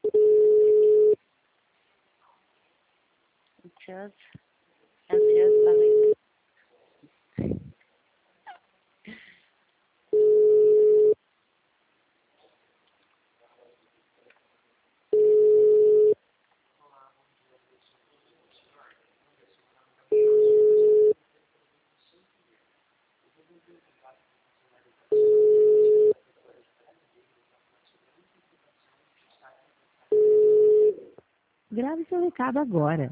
Ansioso? Ansioso para ver. Grave seu recado agora.